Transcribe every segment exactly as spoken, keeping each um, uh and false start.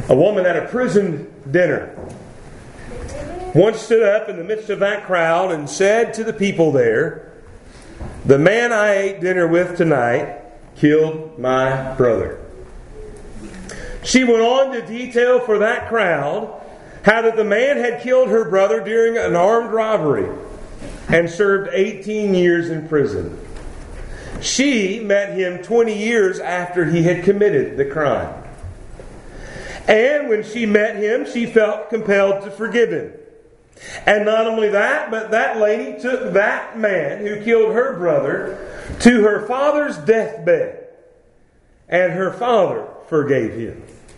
A woman at a prison dinner once stood up in the midst of that crowd and said to the people there, "The man I ate dinner with tonight killed my brother." She went on to detail for that crowd how that the man had killed her brother during an armed robbery and served eighteen years in prison. She met him twenty years after he had committed the crime. And when she met him, she felt compelled to forgive him. And not only that, but that lady took that man who killed her brother to her father's deathbed. And her father forgave him.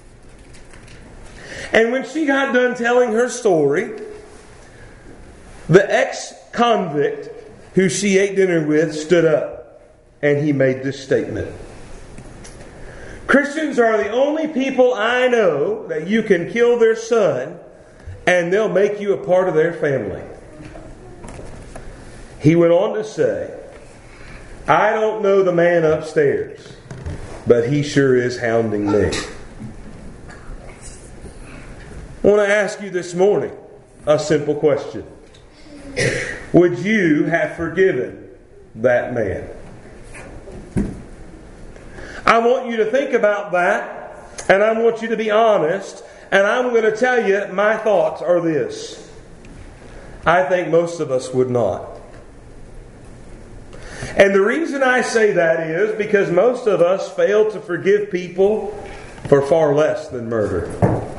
And when she got done telling her story, the ex-convict who she ate dinner with stood up and he made this statement. "Christians are the only people I know that you can kill their son and they'll make you a part of their family." He went on to say, "I don't know the man upstairs, but he sure is hounding me." I want to ask you this morning a simple question. Would you have forgiven that man? I want you to think about that, and I want you to be honest, and I'm going to tell you my thoughts are this. I think most of us would not. And the reason I say that is because most of us fail to forgive people for far less than murder.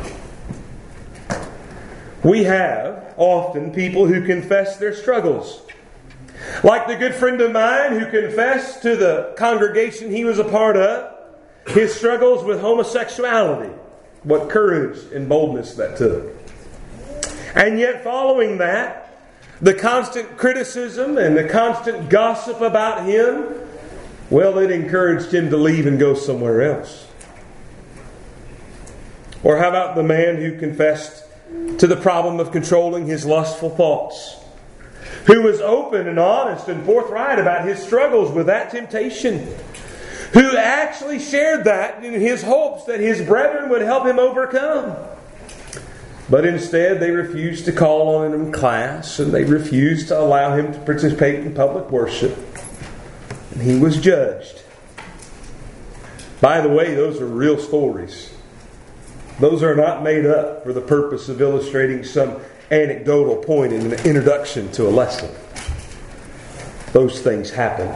We have often people who confess their struggles. Like the good friend of mine who confessed to the congregation he was a part of his struggles with homosexuality. What courage and boldness that took. And yet following that, the constant criticism and the constant gossip about him, well, it encouraged him to leave and go somewhere else. Or how about the man who confessed to the problem of controlling his lustful thoughts, who was open and honest and forthright about his struggles with that temptation, who actually shared that in his hopes that his brethren would help him overcome. But instead they refused to call on him in class, and they refused to allow him to participate in public worship. And he was judged. By the way, those are real stories. Those are not made up for the purpose of illustrating some anecdotal point in an introduction to a lesson. Those things happen.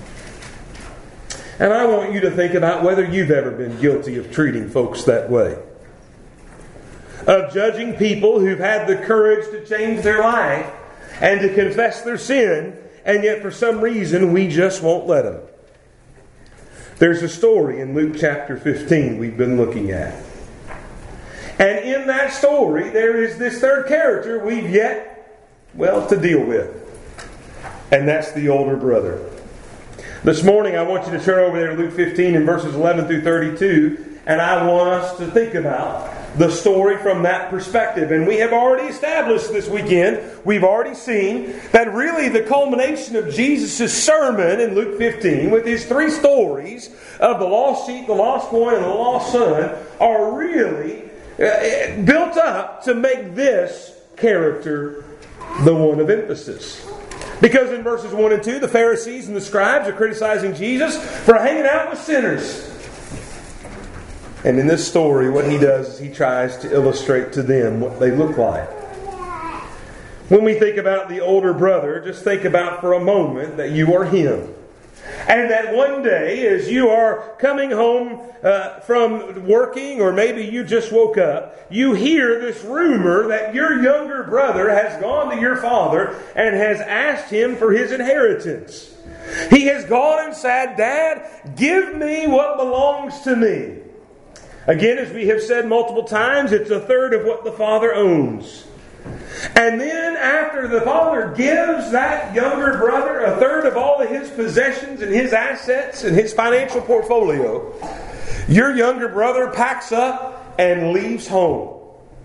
And I want you to think about whether you've ever been guilty of treating folks that way. Of judging people who've had the courage to change their life and to confess their sin, and yet for some reason we just won't let them. There's a story in Luke chapter fifteen we've been looking at. And in that story, there is this third character we've yet, well, to deal with. And that's the older brother. This morning, I want you to turn over there to Luke fifteen and verses eleven through thirty-two. And I want us to think about the story from that perspective. And we have already established this weekend, we've already seen that really the culmination of Jesus' sermon in Luke fifteen, with his three stories of the lost sheep, the lost coin, and the lost son, are really built up to make this character the one of emphasis. Because in verses one and two, the Pharisees and the scribes are criticizing Jesus for hanging out with sinners. And in this story, what he does is he tries to illustrate to them what they look like. When we think about the older brother, just think about for a moment that you are him. And that one day, as you are coming home uh, from working, or maybe you just woke up, you hear this rumor that your younger brother has gone to your father and has asked him for his inheritance. He has gone and said, "Dad, give me what belongs to me." Again, as we have said multiple times, it's a third of what the father owns. And then after the father gives that younger brother a third of all of his possessions and his assets and his financial portfolio, your younger brother packs up and leaves home.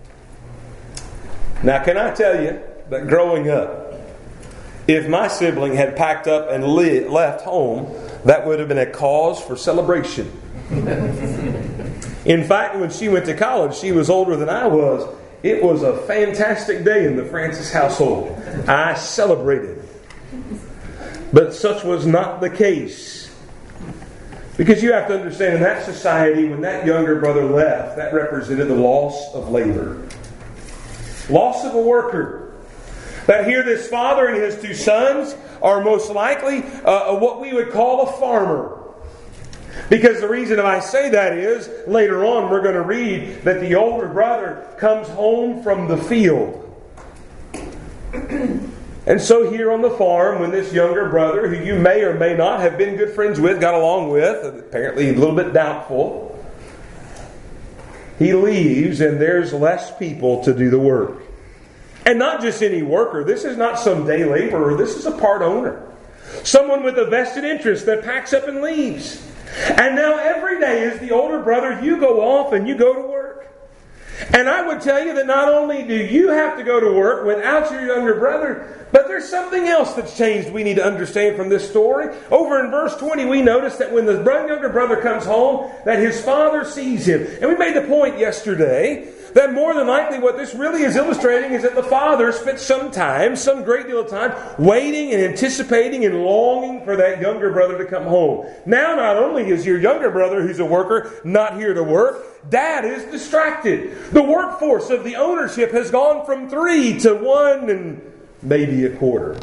Now, can I tell you that growing up, if my sibling had packed up and left home, that would have been a cause for celebration. In fact, when she went to college, she was older than I was. It was a fantastic day in the Francis household. I celebrated. But such was not the case. Because you have to understand, in that society, when that younger brother left, that represented the loss of labor. Loss of a worker. That here this father and his two sons are most likely uh, what we would call a farmer. Because the reason I say that is, later on we're going to read that the older brother comes home from the field. And so here on the farm, when this younger brother, who you may or may not have been good friends with, got along with, apparently a little bit doubtful, he leaves and there's less people to do the work. And not just any worker. This is not some day laborer. This is a part owner. Someone with a vested interest that packs up and leaves. And now every day as the older brother, you go off and you go to work. And I would tell you that not only do you have to go to work without your younger brother, but there's something else that's changed we need to understand from this story. Over in verse twenty, we notice that when the younger brother comes home, that his father sees him. And we made the point yesterday that more than likely what this really is illustrating is that the father spent some time, some great deal of time, waiting and anticipating and longing for that younger brother to come home. Now not only is your younger brother, who's a worker, not here to work, Dad is distracted. The workforce of the ownership has gone from three to one and maybe a quarter.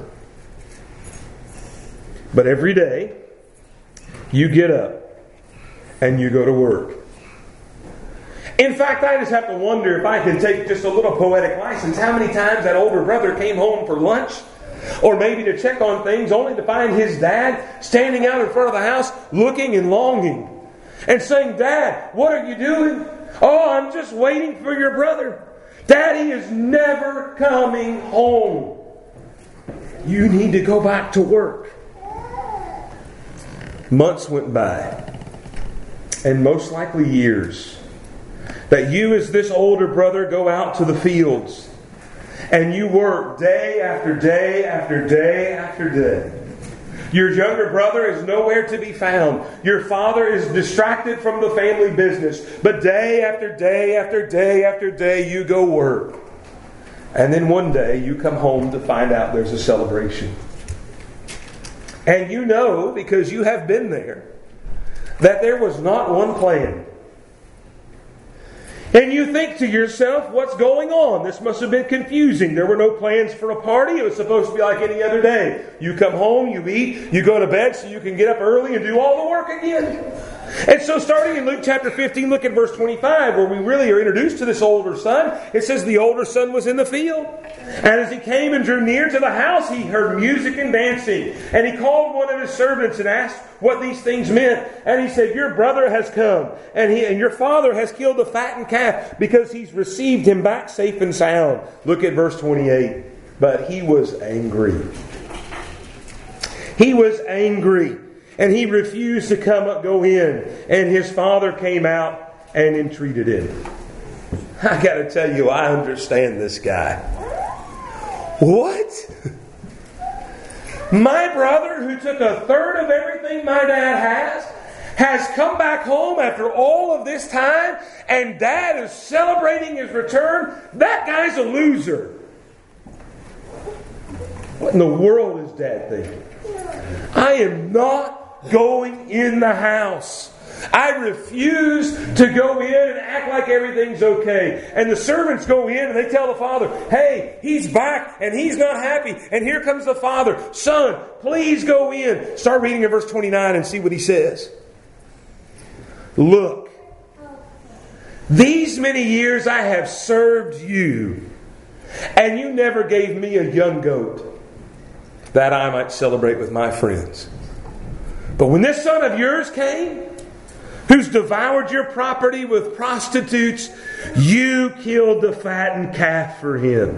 But every day, you get up and you go to work. In fact, I just have to wonder if I can take just a little poetic license, how many times that older brother came home for lunch, or maybe to check on things, only to find his dad standing out in front of the house, looking and longing, and saying, "Dad, what are you doing?" "Oh, I'm just waiting for your brother. Daddy is never coming home. You need to go back to work." Months went by, and most likely years, that you as this older brother go out to the fields and you work day after day after day after day. Your younger brother is nowhere to be found. Your father is distracted from the family business. But day after day after day after day you go work. And then one day you come home to find out there's a celebration. And you know, because you have been there, that there was not one plan. And you think to yourself, what's going on? This must have been confusing. There were no plans for a party. It was supposed to be like any other day. You come home, you eat, you go to bed so you can get up early and do all the work again. And so starting in Luke chapter fifteen, look at verse twenty-five, where we really are introduced to this older son. It says the older son was in the field. And as he came and drew near to the house, he heard music and dancing. And he called one of his servants and asked what these things meant. And he said, "Your brother has come, and he and your father has killed the fattened calf, because he's received him back safe and sound." Look at verse twenty-eight. But he was angry. He was angry. And he refused to come up, go in. And his father came out and entreated him. I got to tell you, I understand this guy. What? My brother, who took a third of everything my dad has, has come back home after all of this time, and Dad is celebrating his return? That guy's a loser. What in the world is Dad thinking? I am not going in the house. I refuse to go in and act like everything's okay. And the servants go in and they tell the father, "Hey, he's back and he's not happy." And here comes the father. "Son, please go in." Start reading in verse twenty-nine and see what he says. "Look, these many years I have served you, and you never gave me a young goat that I might celebrate with my friends. But when this son of yours came, who's devoured your property with prostitutes, you killed the fattened calf for him."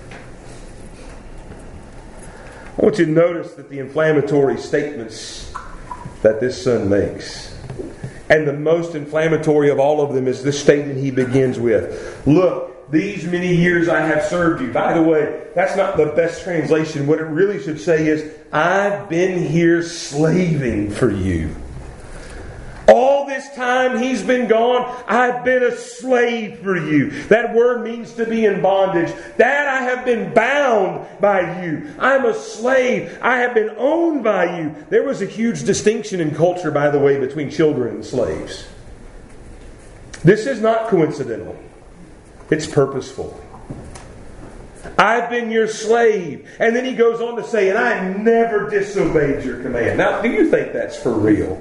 I want you to notice that the inflammatory statements that this son makes, and the most inflammatory of all of them, is this statement he begins with. "Look, these many years I have served you." By the way, that's not the best translation. What it really should say is, "I've been here slaving for you." All this time he's been gone, I've been a slave for you. That word means to be in bondage. Dad, I have been bound by you. I'm a slave. I have been owned by you. There was a huge distinction in culture, by the way, between children and slaves. This is not coincidental. It's purposeful. I've been your slave. And then he goes on to say, and I never disobeyed your command. Now, do you think that's for real?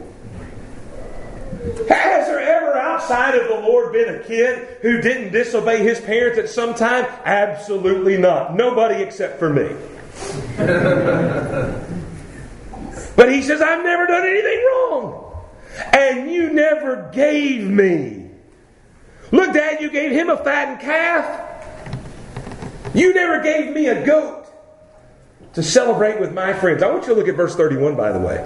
Has there ever outside of the Lord been a kid who didn't disobey his parents at some time? Absolutely not. Nobody except for me. But he says, I've never done anything wrong. And you never gave me. Look, Dad, you gave him a fattened calf. You never gave me a goat to celebrate with my friends. I want you to look at verse thirty-one, by the way.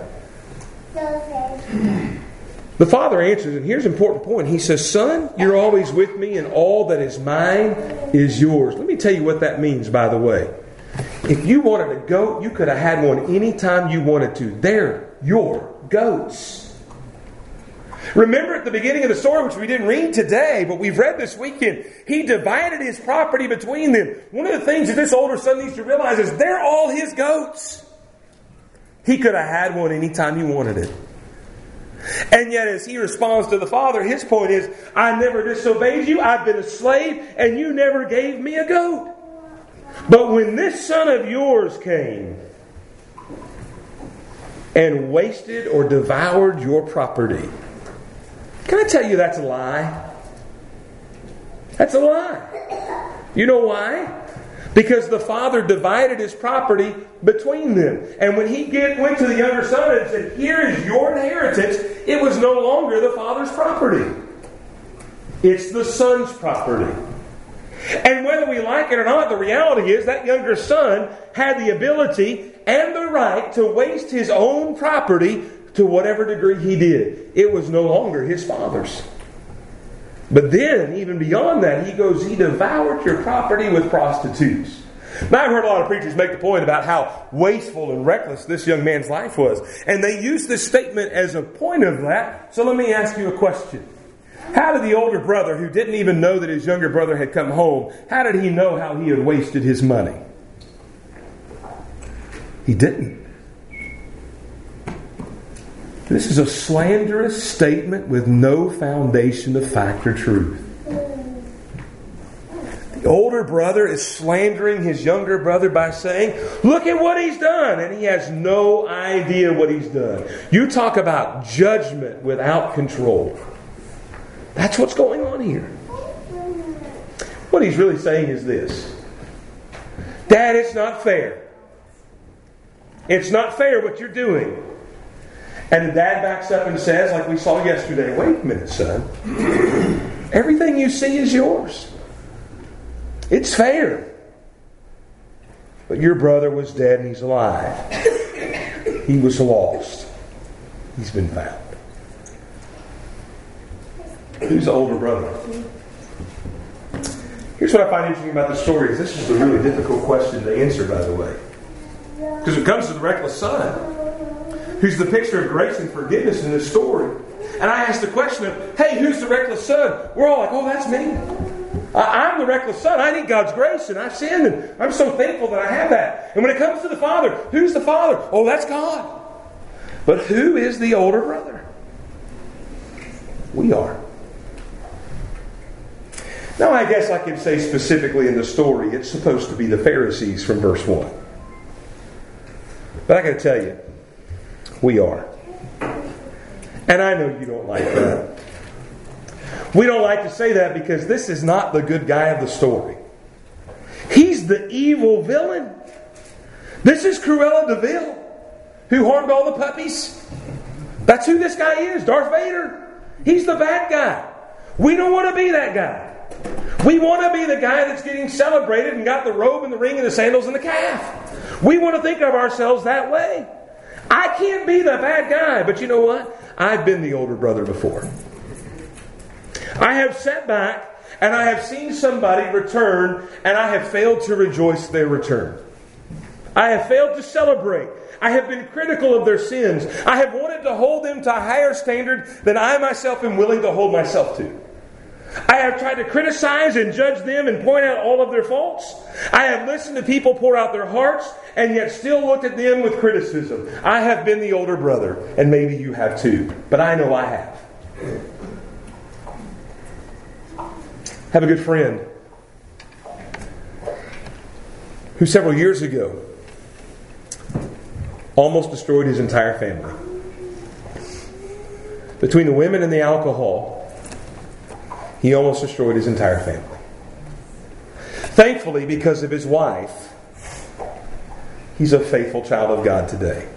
The father answers, and here's an important point. He says, Son, you're always with me, and all that is mine is yours. Let me tell you what that means, by the way. If you wanted a goat, you could have had one anytime you wanted to. They're your goats. Remember at the beginning of the story, which we didn't read today, but we've read this weekend, he divided his property between them. One of the things that this older son needs to realize is they're all his goats. He could have had one anytime he wanted it. And yet as he responds to the father, his point is, I never disobeyed you, I've been a slave, and you never gave me a goat. But when this son of yours came and wasted or devoured your property, can I tell you that's a lie? That's a lie. You know why? Because the father divided his property between them. And when he get, went to the younger son and said, here is your inheritance, it was no longer the father's property. It's the son's property. And whether we like it or not, the reality is that younger son had the ability and the right to waste his own property to whatever degree he did. It was no longer his father's. But then, even beyond that, he goes, he devoured your property with prostitutes. Now, I've heard a lot of preachers make the point about how wasteful and reckless this young man's life was. And they use this statement as a point of that. So let me ask you a question. How did the older brother, who didn't even know that his younger brother had come home, how did he know how he had wasted his money? He didn't. This is a slanderous statement with no foundation of fact or truth. The older brother is slandering his younger brother by saying, look at what he's done. And he has no idea what he's done. You talk about judgment without control. That's what's going on here. What he's really saying is this. Dad, it's not fair. It's not fair what you're doing. And the dad backs up and says, like we saw yesterday, wait a minute, son. Everything you see is yours. It's fair. But your brother was dead and he's alive. He was lost. He's been found. Who's the older brother? Here's what I find interesting about the story. Is this is a really difficult question to answer, by the way. Because it comes to the reckless son, who's the picture of grace and forgiveness in this story. And I ask the question of, hey, who's the reckless son? We're all like, oh, that's me. I, I'm the reckless son. I need God's grace and I've sinned and I'm so thankful that I have that. And when it comes to the father, who's the father? Oh, that's God. But who is the older brother? We are. Now, I guess I can say specifically in the story, it's supposed to be the Pharisees from verse one. But I got to tell you, we are. And I know you don't like that. We don't like to say that because this is not the good guy of the story. He's the evil villain. This is Cruella de Vil, who harmed all the puppies. That's who this guy is, Darth Vader. He's the bad guy. We don't want to be that guy. We want to be the guy that's getting celebrated and got the robe and the ring and the sandals and the calf. We want to think of ourselves that way. I can't be the bad guy, but you know what? I've been the older brother before. I have sat back and I have seen somebody return and I have failed to rejoice their return. I have failed to celebrate. I have been critical of their sins. I have wanted to hold them to a higher standard than I myself am willing to hold myself to. I have tried to criticize and judge them and point out all of their faults. I have listened to people pour out their hearts and yet still looked at them with criticism. I have been the older brother, and maybe you have too, but I know I have. I have a good friend who several years ago almost destroyed his entire family. Between the women and the alcohol, he almost destroyed his entire family. Thankfully, because of his wife, he's a faithful child of God today.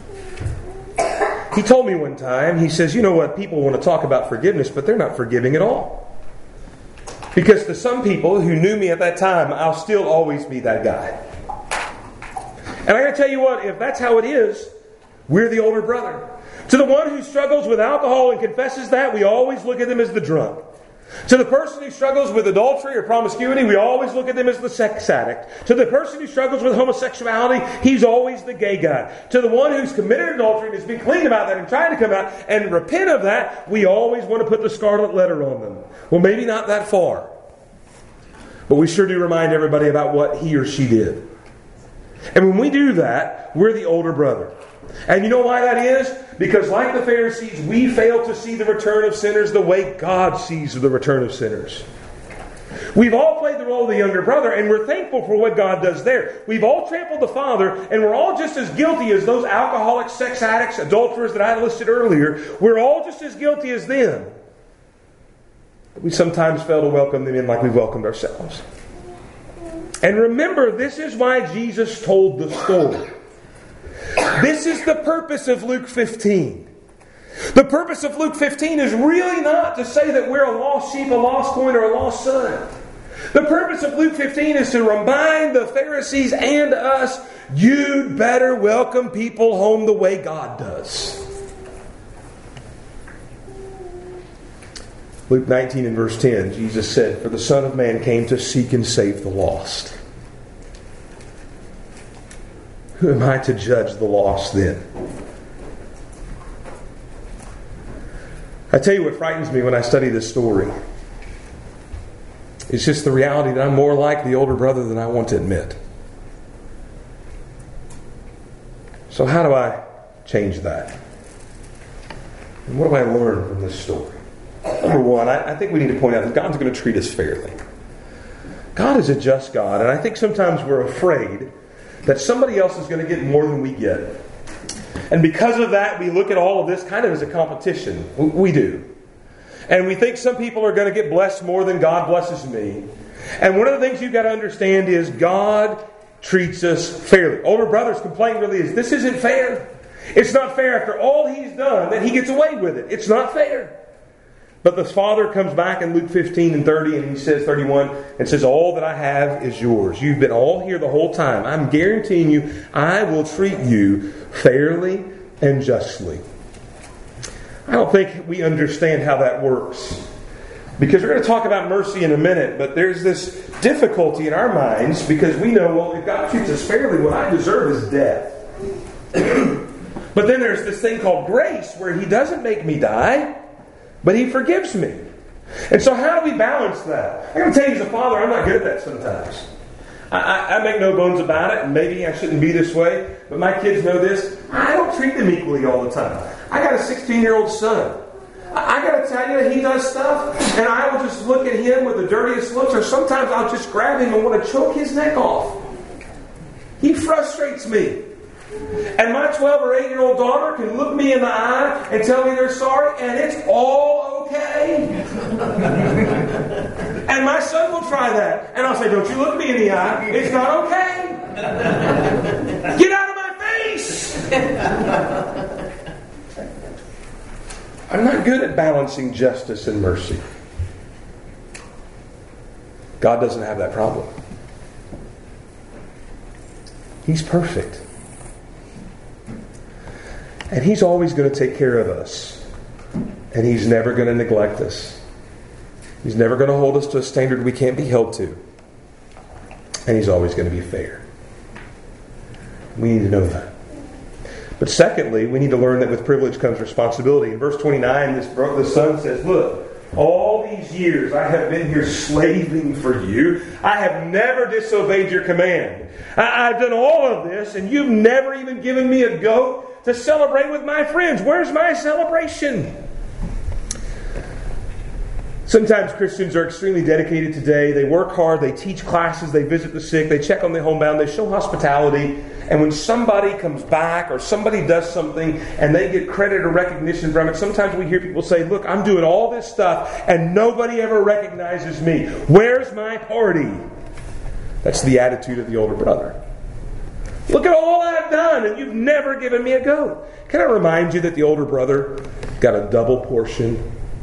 He told me one time, he says, you know what, people want to talk about forgiveness, but they're not forgiving at all. Because to some people who knew me at that time, I'll still always be that guy. And I got to tell you what, if that's how it is, we're the older brother. To the one who struggles with alcohol and confesses that, we always look at them as the drunk. To the person who struggles with adultery or promiscuity, we always look at them as the sex addict. To the person who struggles with homosexuality, he's always the gay guy. To the one who's committed adultery and has been clean about that and trying to come out and repent of that, we always want to put the scarlet letter on them. Well, maybe not that far. But we sure do remind everybody about what he or she did. And when we do that, we're the older brother. And you know why that is? Because like the Pharisees, we fail to see the return of sinners the way God sees the return of sinners. We've all played the role of the younger brother, and we're thankful for what God does there. We've all trampled the father, and we're all just as guilty as those alcoholics, sex addicts, adulterers that I listed earlier. We're all just as guilty as them. But we sometimes fail to welcome them in like we've welcomed ourselves. And remember, this is why Jesus told the story. This is the purpose of Luke fifteen. The purpose of Luke fifteen is really not to say that we're a lost sheep, a lost coin, or a lost son. The purpose of Luke fifteen is to remind the Pharisees and us, you'd better welcome people home the way God does. Luke nineteen and verse ten, Jesus said, "For the Son of Man came to seek and save the lost." Who am I to judge the lost then? I tell you what frightens me when I study this story. It's just the reality that I'm more like the older brother than I want to admit. So how do I change that? And what do I learn from this story? Number one, I, I think we need to point out that God's going to treat us fairly. God is a just God, and I think sometimes we're afraid that somebody else is going to get more than we get. And because of that, we look at all of this kind of as a competition. We do. And we think some people are going to get blessed more than God blesses me. And one of the things you've got to understand is God treats us fairly. Older brother's complaint really is, this isn't fair. It's not fair after all he's done that he gets away with it. It's not fair. But the father comes back in Luke fifteen and thirty, and he says, thirty-one, and says, all that I have is yours. You've been all here the whole time. I'm guaranteeing you, I will treat you fairly and justly. I don't think we understand how that works. Because we're going to talk about mercy in a minute, but there's this difficulty in our minds because we know, well, if God treats us fairly, what I deserve is death. But then there's this thing called grace where He doesn't make me die, but He forgives me. And so how do we balance that? I'm going to tell you as a father, I'm not good at that sometimes. I, I, I make no bones about it, and maybe I shouldn't be this way, but my kids know this. I don't treat them equally all the time. I got a sixteen-year-old son. I, I got to tell you, he does stuff, and I will just look at him with the dirtiest looks, or sometimes I'll just grab him and want to choke his neck off. He frustrates me. And my twelve or eight-year-old daughter can look me in the eye and tell me they're sorry, and it's all okay. And my son will try that. And I'll say, don't you look me in the eye. It's not okay. Get out of my face. I'm not good at balancing justice and mercy. God doesn't have that problem. He's perfect. And He's always going to take care of us. And He's never going to neglect us. He's never going to hold us to a standard we can't be held to. And He's always going to be fair. We need to know that. But secondly, we need to learn that with privilege comes responsibility. In verse twenty-nine, this the son says, look, all these years I have been here slaving for you. I have never disobeyed your command. I, I've done all of this, and you've never even given me a goat to celebrate with my friends. Where's my celebration? Sometimes Christians are extremely dedicated today. They work hard, they teach classes, they visit the sick, they check on the homebound, they show hospitality. And when somebody comes back or somebody does something and they get credit or recognition from it, sometimes we hear people say, look, I'm doing all this stuff and nobody ever recognizes me. Where's my party? That's the attitude of the older brother. Look at all I've done and you've never given me a goat. Can I remind you that the older brother got a double portion?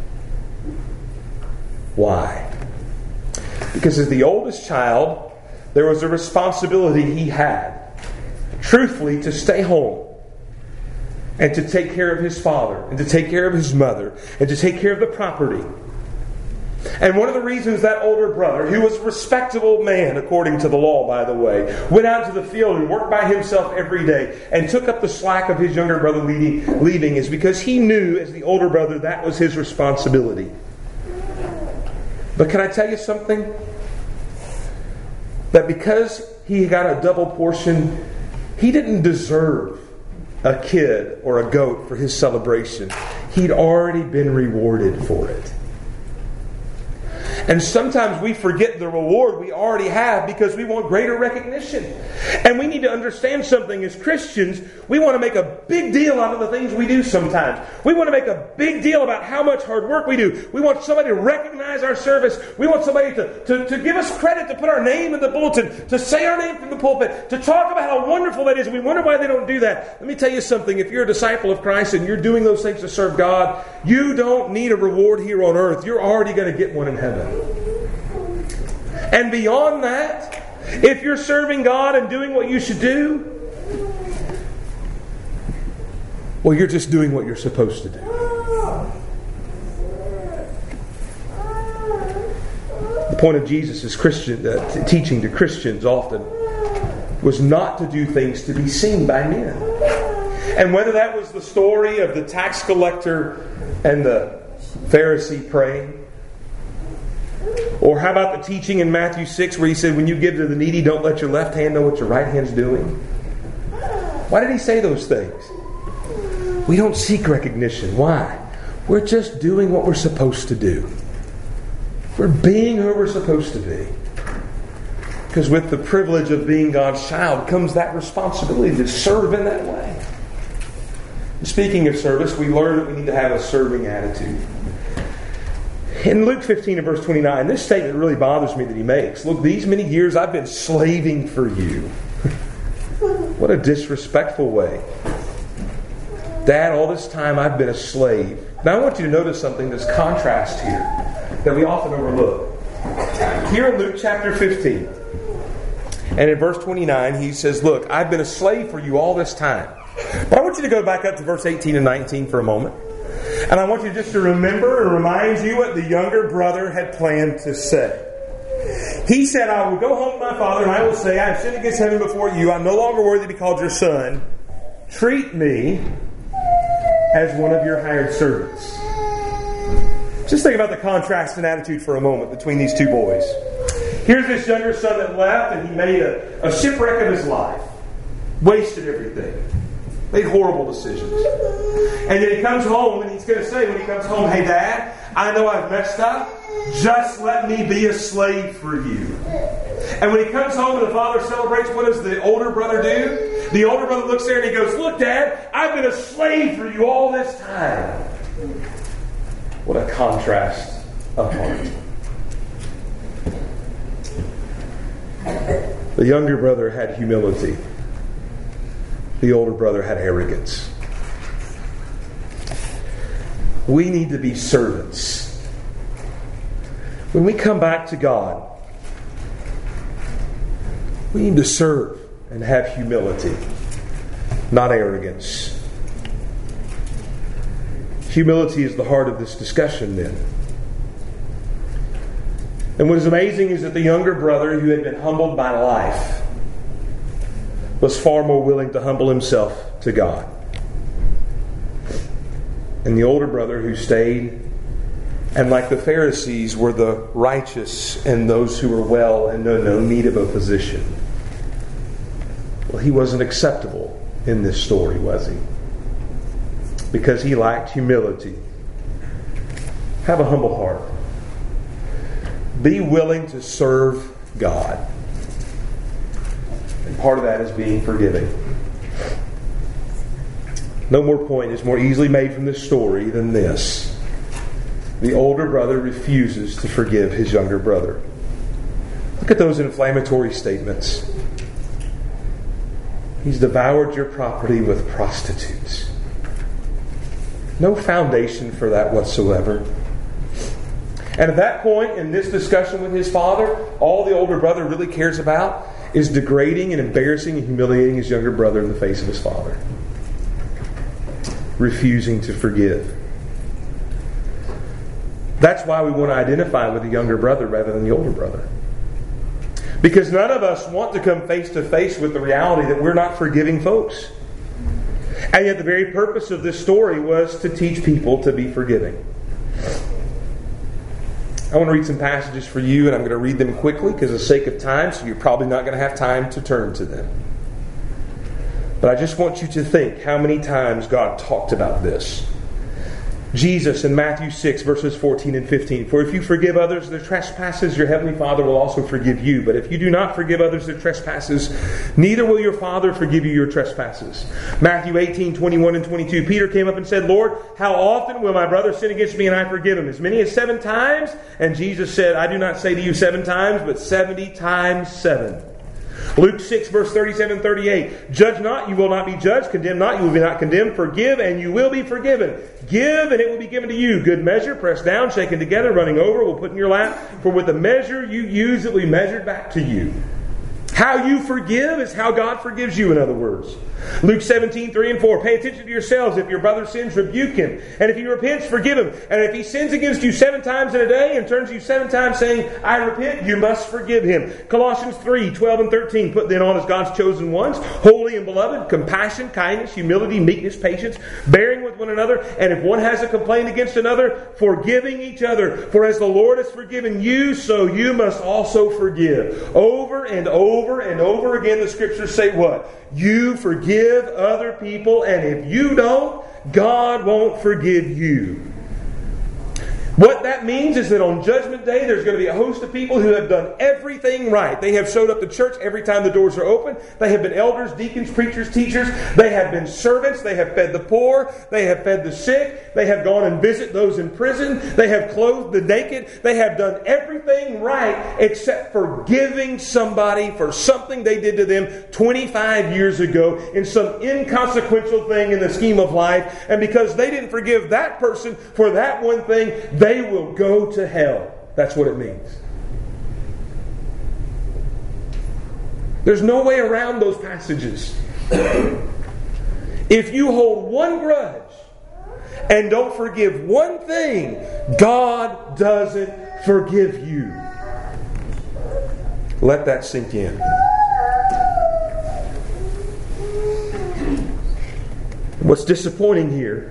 Why? Because as the oldest child, there was a responsibility he had, truthfully, to stay home and to take care of his father and to take care of his mother and to take care of the property. And one of the reasons that older brother, who was a respectable man according to the law, by the way, went out to the field and worked by himself every day and took up the slack of his younger brother leading, leaving is because he knew as the older brother that was his responsibility. But can I tell you something? That because he got a double portion, he didn't deserve a kid or a goat for his celebration. He'd already been rewarded for it. And sometimes we forget the reward we already have because we want greater recognition. And we need to understand something as Christians. We want to make a big deal out of the things we do sometimes. We want to make a big deal about how much hard work we do. We want somebody to recognize our service. We want somebody to, to, to give us credit, to put our name in the bulletin, to say our name from the pulpit, to talk about how wonderful that is. And we wonder why they don't do that. Let me tell you something. If you're a disciple of Christ and you're doing those things to serve God, you don't need a reward here on earth. You're already going to get one in heaven. And beyond that, if you're serving God and doing what you should do, well, you're just doing what you're supposed to do. The point of Jesus' Christian uh, t- teaching to Christians often was not to do things to be seen by men. And whether that was the story of the tax collector and the Pharisee praying, or how about the teaching in Matthew six where he said, when you give to the needy, don't let your left hand know what your right hand's doing? Why did he say those things? We don't seek recognition. Why? We're just doing what we're supposed to do. We're being who we're supposed to be. Because with the privilege of being God's child comes that responsibility to serve in that way. Speaking of service, we learn that we need to have a serving attitude. In Luke fifteen and verse twenty-nine, this statement really bothers me that he makes. Look, these many years I've been slaving for you. What a disrespectful way. Dad, all this time I've been a slave. Now I want you to notice something, this contrast here, that we often overlook. Here in Luke chapter fifteen, and in verse twenty-nine, he says, look, I've been a slave for you all this time. But I want you to go back up to verse eighteen and nineteen for a moment. And I want you just to remember and remind you what the younger brother had planned to say. He said, I will go home to my father and I will say, I have sinned against heaven before you. I'm no longer worthy to be called your son. Treat me as one of your hired servants. Just think about the contrast in attitude for a moment between these two boys. Here's this younger son that left and he made a, a shipwreck of his life. Wasted everything. Made horrible decisions. And then he comes home and he's going to say when he comes home, hey Dad, I know I've messed up. Just let me be a slave for you. And when he comes home and the father celebrates, what does the older brother do? The older brother looks there and he goes, look Dad, I've been a slave for you all this time. What a contrast of heart. The younger brother had humility. The older brother had arrogance. We need to be servants. When we come back to God, we need to serve and have humility, not arrogance. Humility is the heart of this discussion then. And what is amazing is that the younger brother who had been humbled by life, was far more willing to humble himself to God. And the older brother who stayed, and like the Pharisees, were the righteous and those who were well and no, no need of a position. Well, he wasn't acceptable in this story, was he? Because he lacked humility. Have a humble heart. Be willing to serve God. And part of that is being forgiving. No more point is more easily made from this story than this. The older brother refuses to forgive his younger brother. Look at those inflammatory statements. He's devoured your property with prostitutes. No foundation for that whatsoever. And at that point in this discussion with his father, all the older brother really cares about is degrading and embarrassing and humiliating his younger brother in the face of his father. Refusing to forgive. That's why we want to identify with the younger brother rather than the older brother. Because none of us want to come face to face with the reality that we're not forgiving folks. And yet the very purpose of this story was to teach people to be forgiving. I want to read some passages for you, and I'm going to read them quickly because of the sake of time, so you're probably not going to have time to turn to them. But I just want you to think how many times God talked about this. Jesus in Matthew six, verses fourteen and fifteen. For if you forgive others their trespasses, your heavenly Father will also forgive you. But if you do not forgive others their trespasses, neither will your Father forgive you your trespasses. Matthew eighteen, twenty-one and twenty-two. Peter came up and said, Lord, how often will my brother sin against me and I forgive him? As many as seven times? And Jesus said, I do not say to you seven times, but seventy times seven. Luke six, verse thirty-seven and thirty-eight. Judge not, you will not be judged. Condemn not, you will be not condemned. Forgive, and you will be forgiven. Give, and it will be given to you. Good measure, pressed down, shaken together, running over, will put in your lap. For with the measure you use, it will be measured back to you. How you forgive is how God forgives you, in other words. Luke seventeen, three and four. Pay attention to yourselves. If your brother sins, rebuke him. And if he repents, forgive him. And if he sins against you seven times in a day and turns to you seven times saying, I repent, you must forgive him. Colossians three, twelve and thirteen. Put then on as God's chosen ones, holy and beloved, compassion, kindness, humility, meekness, patience, bearing with one another. And if one has a complaint against another, forgiving each other. For as the Lord has forgiven you, so you must also forgive. Over and over and over again, the Scriptures say what? You forgive other people, and if you don't, God won't forgive you. What that means is that on Judgment Day, there's going to be a host of people who have done everything right. They have showed up to church every time the doors are open. They have been elders, deacons, preachers, teachers. They have been servants. They have fed the poor. They have fed the sick. They have gone and visited those in prison. They have clothed the naked. They have done everything right except forgiving somebody for something they did to them twenty-five years ago in some inconsequential thing in the scheme of life. And because they didn't forgive that person for that one thing, they will go to hell. That's what it means. There's no way around those passages. If you hold one grudge and don't forgive one thing, God doesn't forgive you. Let that sink in. What's disappointing here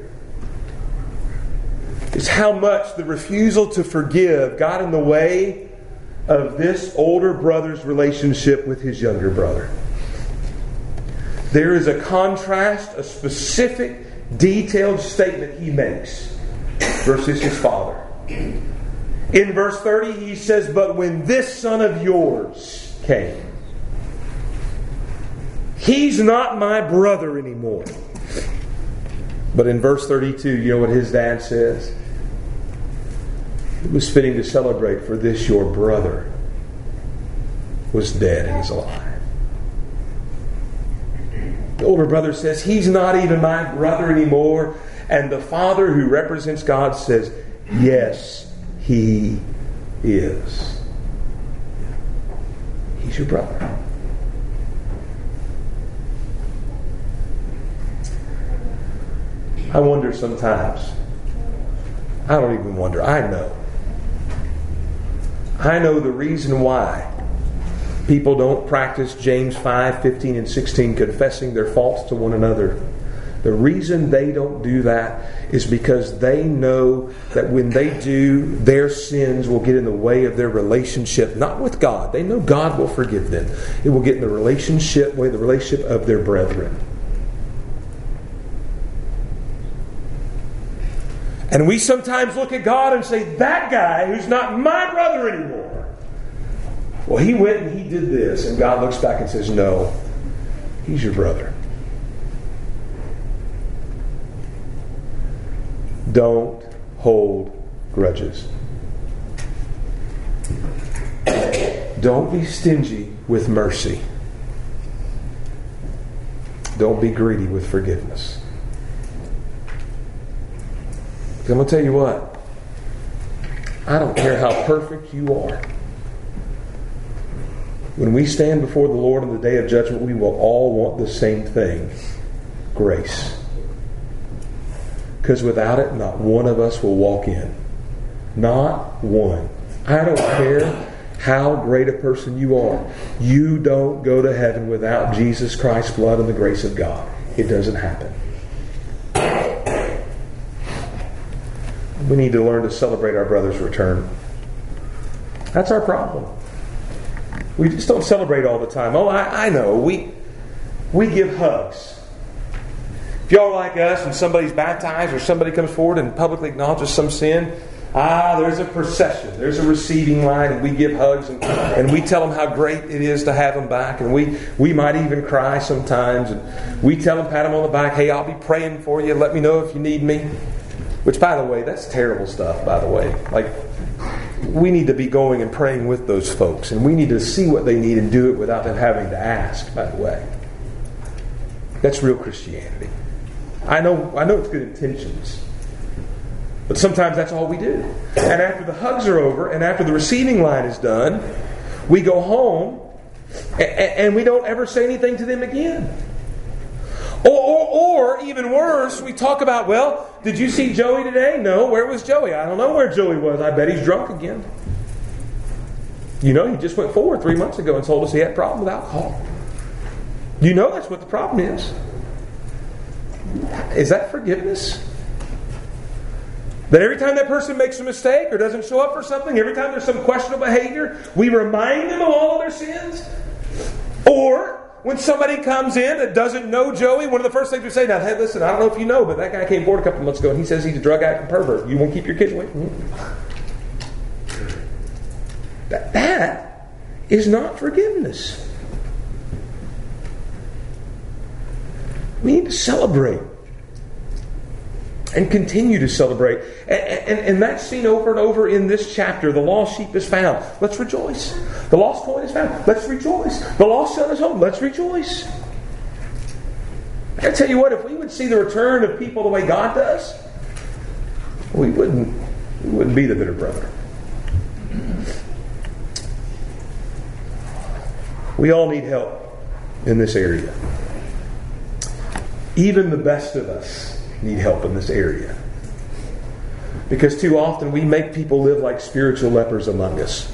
is how much the refusal to forgive got in the way of this older brother's relationship with his younger brother. There is a contrast, a specific, detailed statement he makes versus his father. In verse thirty, he says, but when this son of yours came, he's not my brother anymore. But in verse thirty-two, you know what his dad says? It was fitting to celebrate, for this your brother was dead and is alive. The older brother says, he's not even my brother anymore. And the father who represents God says, yes, he is. He's your brother. I wonder sometimes. I don't even wonder. I know. I know the reason why People don't practice James five, fifteen, and sixteen, confessing their faults to one another. The reason they don't do that is because they know that when they do, their sins will get in the way of their relationship, not with God. They know God will forgive them. It will get in the relationship way, the relationship of their brethren. And we sometimes look at God and say, that guy who's not my brother anymore, well, he went and he did this. And God looks back and says, no, he's your brother. Don't hold grudges. Don't be stingy with mercy. Don't be greedy with forgiveness. Because I'm going to tell you what, I don't care how perfect you are. When we stand before the Lord on the day of judgment, we will all want the same thing: grace. Because without it, not one of us will walk in. Not one. I don't care how great a person you are. You don't go to heaven without Jesus Christ's blood and the grace of God. It doesn't happen. We need to learn to celebrate our brother's return. That's our problem. We just don't celebrate all the time. Oh, I, I know. We, we give hugs. If y'all are like us and somebody's baptized or somebody comes forward and publicly acknowledges some sin, ah, there's a procession. There's a receiving line, and we give hugs and, and we tell them how great it is to have them back. And we, we might even cry sometimes. And we tell them, pat them on the back, hey, I'll be praying for you. Let me know if you need me. Which, by the way, that's terrible stuff, by the way. Like, we need to be going and praying with those folks. And we need to see what they need and do it without them having to ask, by the way. That's real Christianity. I know I know it's good intentions. But sometimes that's all we do. And after the hugs are over and after the receiving line is done, we go home and, and we don't ever say anything to them again. Or, or, or even worse, we talk about, well, did you see Joey today? No. Where was Joey? I don't know where Joey was. I bet he's drunk again. You know, he just went forward three months ago and told us he had a problem with alcohol. You know that's what the problem is. Is that forgiveness? That every time that person makes a mistake or doesn't show up for something, every time there's some questionable behavior, we remind them of all of their sins? Or when somebody comes in that doesn't know Joey, one of the first things we say, now, hey, listen, I don't know if you know, but that guy came forward a couple of months ago and he says he's a drug addict and pervert. You won't keep your kids away from him? That, that is not forgiveness. We need to celebrate and continue to celebrate. And, and, and that's seen over and over in this chapter. The lost sheep is found. Let's rejoice. The lost coin is found. Let's rejoice. The lost son is home. Let's rejoice. I tell you what, if we would see the return of people the way God does, we wouldn't, we wouldn't be the bitter brother. We all need help in this area. Even the best of us need help in this area. Because too often we make people live like spiritual lepers among us.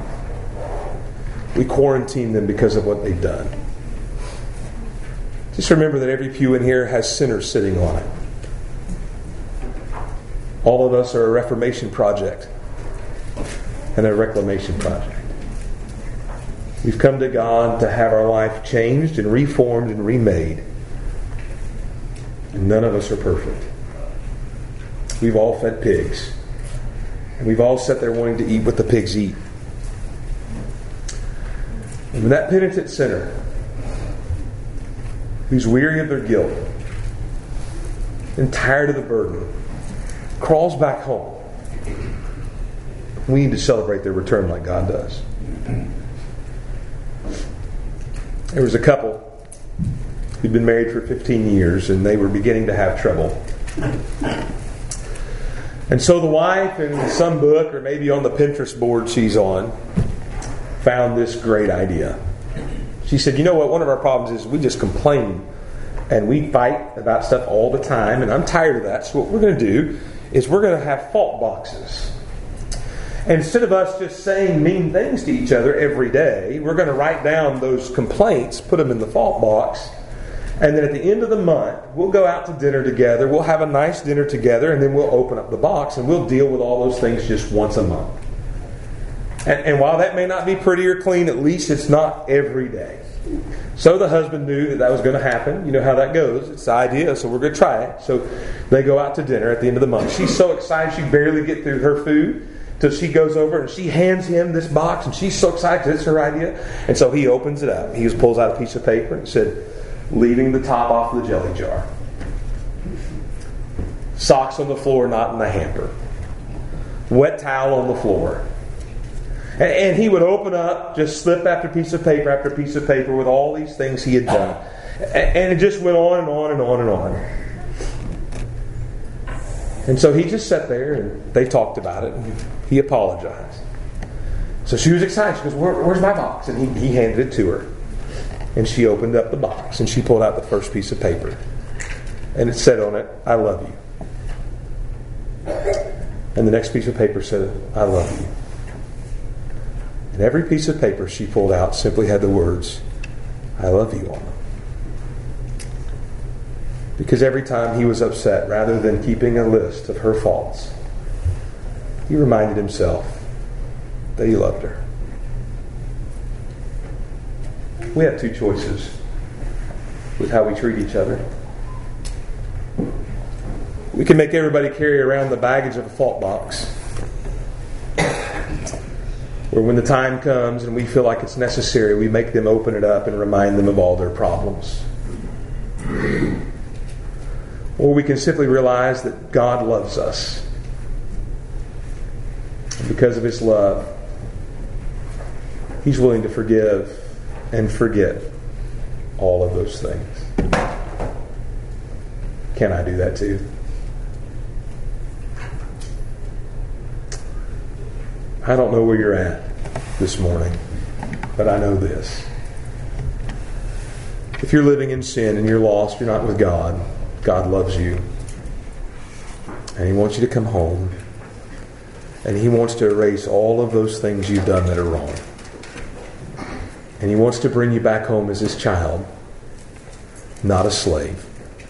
We quarantine them because of what they've done. Just remember that every pew in here has sinners sitting on it. All of us are a reformation project and a reclamation project. We've come to God to have our life changed and reformed and remade. And none of us are perfect. We've all fed pigs. And we've all sat there wanting to eat what the pigs eat. And when that penitent sinner, who's weary of their guilt and tired of the burden, crawls back home, we need to celebrate their return like God does. There was a couple who'd been married for fifteen years, and they were beginning to have trouble. And so the wife, in some book, or maybe on the Pinterest board she's on, found this great idea. She said, you know what, one of our problems is we just complain, and we fight about stuff all the time, and I'm tired of that, so what we're going to do is we're going to have fault boxes. instead of us just saying mean things to each other every day, we're going to write down those complaints, put them in the fault box, and then at the end of the month, we'll go out to dinner together, we'll have a nice dinner together, and then we'll open up the box and we'll deal with all those things just once a month. And, and while that may not be pretty or clean, at least it's not every day. So the husband knew that that was going to happen. You know how that goes. It's the idea, so we're going to try it. So they go out to dinner at the end of the month. She's so excited she can barely get through her food till she goes over and she hands him this box, and she's so excited because it's her idea. And so he opens it up. He just pulls out a piece of paper and said, leaving the top off the jelly jar. Socks on the floor, not in the hamper. Wet towel on the floor. And he would open up, just slip after piece of paper after piece of paper with all these things he had done. And it just went on and on and on and on. And so he just sat there and they talked about it and he apologized. So she was excited. She goes, Where, where's my box? And he, he handed it to her. And she opened up the box and she pulled out the first piece of paper. And it said on it, I love you. And the next piece of paper said, I love you. And every piece of paper she pulled out simply had the words, I love you on them. Because every time he was upset, rather than keeping a list of her faults, he reminded himself that he loved her. We have two choices with how we treat each other. We can make everybody carry around the baggage of a fault box, where when the time comes and we feel like it's necessary, we make them open it up and remind them of all their problems. Or we can simply realize that God loves us. And because of His love, He's willing to forgive and forget all of those things. Can I do that too? I don't know where you're at this morning, but I know this. If you're living in sin and you're lost, you're not with God, God loves you. And He wants you to come home. And He wants to erase all of those things you've done that are wrong. And He wants to bring you back home as His child, not a slave.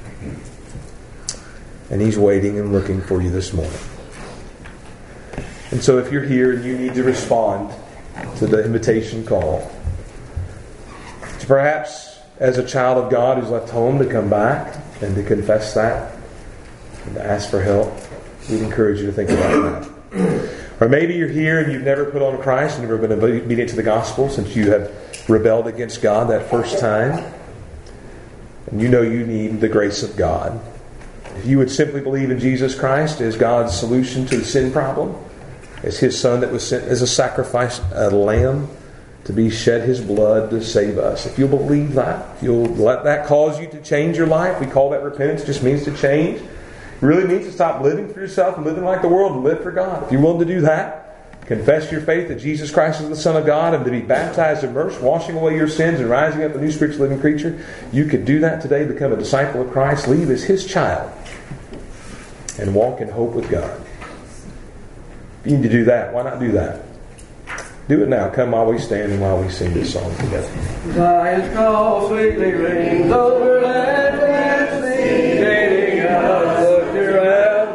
And He's waiting and looking for you this morning. And so if you're here and you need to respond to the invitation call, to perhaps as a child of God who's left home to come back and to confess that and to ask for help, we'd encourage you to think about that. Or maybe you're here and you've never put on Christ and you've never been obedient to the gospel since you have rebelled against God that first time. And you know you need the grace of God. If you would simply believe in Jesus Christ as God's solution to the sin problem, as His Son that was sent as a sacrifice, a lamb, to be shed His blood to save us. If you'll believe that, if you'll let that cause you to change your life, we call that repentance, it just means to change. It really means to stop living for yourself and living like the world and live for God. If you're willing to do that, confess your faith that Jesus Christ is the Son of God and to be baptized, immersed, washing away your sins and rising up a new spiritual living creature, you could do that today, become a disciple of Christ, leave as His child, and walk in hope with God. If you need to do that, why not do that? Do it now. Come while we stand and while we sing this song together. Zion's call sweetly rings over land and sea, bidding us look to realms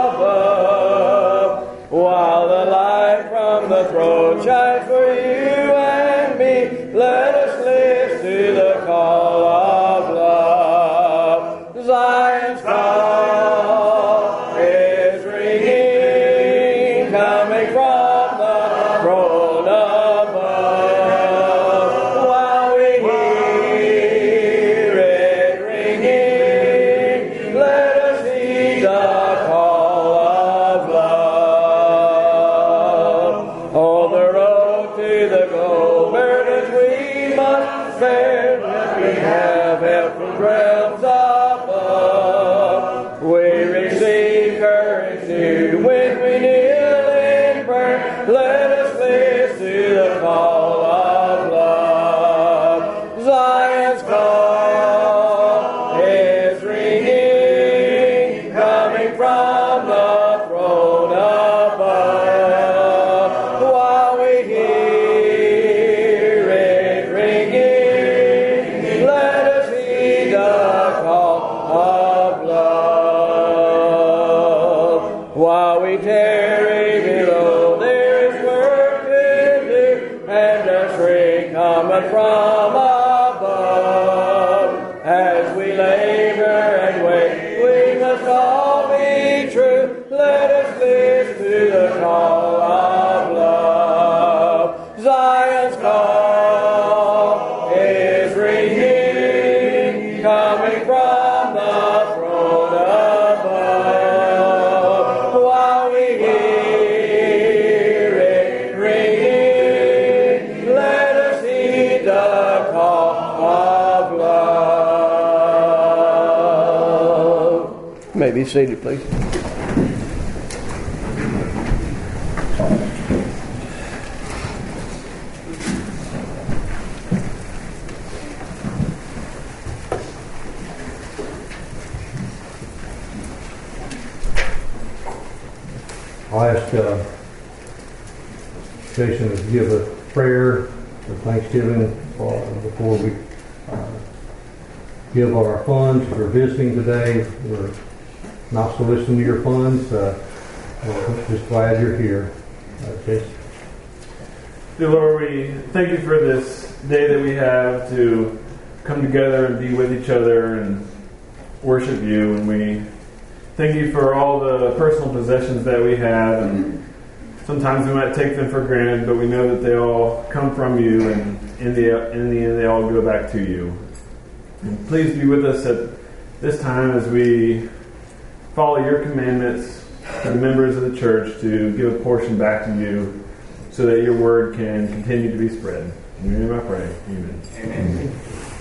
above, while the light from the throne shines for you and me. Let us listen to the call of love. Zion's call is ringing, coming from the throne above. While we hear it ringing, let us heed the call of love. On the road to the goal, burdens we must bear, that we have help from realms above. We receive courage new when we kneel in prayer. Let us listen to the call of love. Zion's call is ringing, coming from the throne above. cometh from above. As we labor and wait, we must all be true. Let us listen to the call of love. Zion's call is ringing, coming from the throne above. While we hear it ringing, let us heed the call of love. You may be seated, please. I'll ask uh, Jason to give a prayer for Thanksgiving for, before we uh, give our funds for visiting today. We're not soliciting your funds. Uh, we're just glad you're here. Uh, Jason. Dear Lord, we thank you for this day that we have to come together and be with each other and worship you. And we thank you for all the personal possessions that we have, and sometimes we might take them for granted, but we know that they all come from you, and in the in the end, they all go back to you. And please be with us at this time as we follow your commandments to the members of the church to give a portion back to you, so that your word can continue to be spread. In your name I pray. Amen. Amen.